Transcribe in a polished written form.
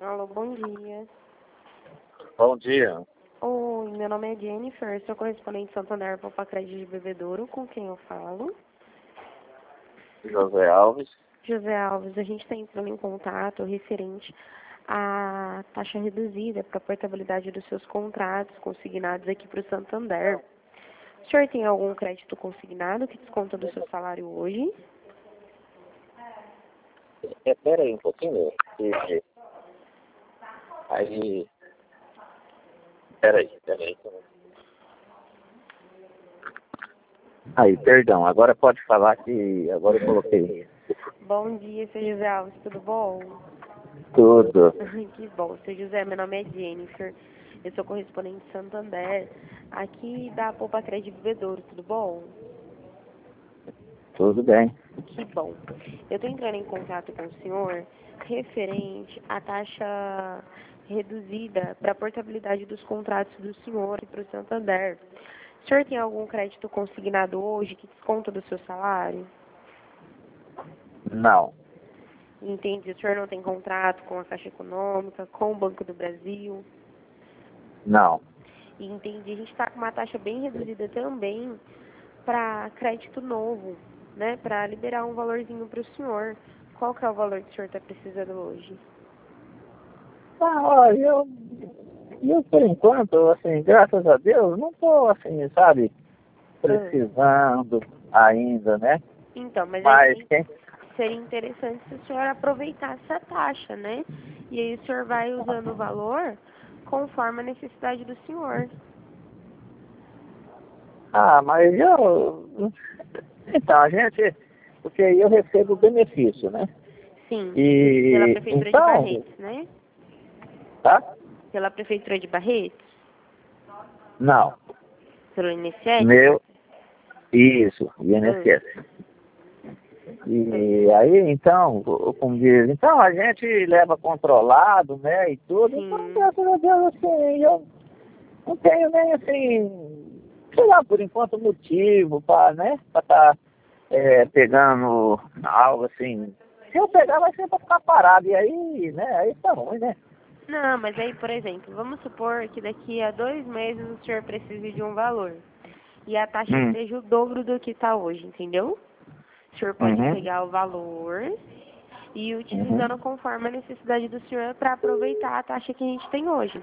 Alô, bom dia. Bom dia. Oi, meu nome é Jennifer, sou correspondente de Santander para o Crédito de Bebedouro, com quem eu falo? José Alves. José Alves, a gente está entrando em contato referente à taxa reduzida para a portabilidade dos seus contratos consignados aqui para o Santander. O senhor tem algum crédito consignado que desconta do seu salário hoje? Espera aí um pouquinho. Aí. Espera aí. Aí, perdão. Agora pode falar que agora eu coloquei. Bom dia, seu José Alves, tudo bom? Tudo. Que bom, seu José, meu nome é Jennifer, eu sou correspondente de Santander, aqui da Poupa Crédito de Bebedouro, tudo bom? Tudo bem. Que bom. Eu estou entrando em contato com o senhor referente à taxa reduzida para a portabilidade dos contratos do senhor e para o Santander. O senhor tem algum crédito consignado hoje que desconta do seu salário? Não. Entende? O senhor não tem contrato com a Caixa Econômica, com o Banco do Brasil? Não. Entende? A gente está com uma taxa bem reduzida também para crédito novo, né? Para liberar um valorzinho para o senhor. Qual que é o valor que o senhor está precisando hoje? Olha, eu por enquanto, assim, graças a Deus, não estou assim, sabe, precisando ainda, né? Então, mas Mas aí quem seria interessante se o senhor aproveitar essa taxa, né? E aí o senhor vai usando o valor conforme a necessidade do senhor. mas então, a gente, porque aí eu recebo benefício, né? Sim, pela E, Prefeitura de então, Barretos, né? tá? Pela Prefeitura de Barretos? Não, Pelo INSS? meu, isso, Hum, INSS. E aí, então, como diz, então a gente leva controlado, né, e tudo, então, sim. graças a Deus, assim, eu não tenho nem, assim, sei lá, por enquanto, motivo para, né, para estar pegando algo assim. Se eu pegar, vai ser para ficar parado. E aí, né? Aí tá ruim, né? Não, mas aí, por exemplo, vamos supor que daqui a 2 meses o senhor precise de um valor e a taxa Hum. esteja o dobro do que está hoje, entendeu? O senhor pode Uhum. pegar o valor e ir Uhum. utilizando conforme a necessidade do senhor para aproveitar a taxa que a gente tem hoje.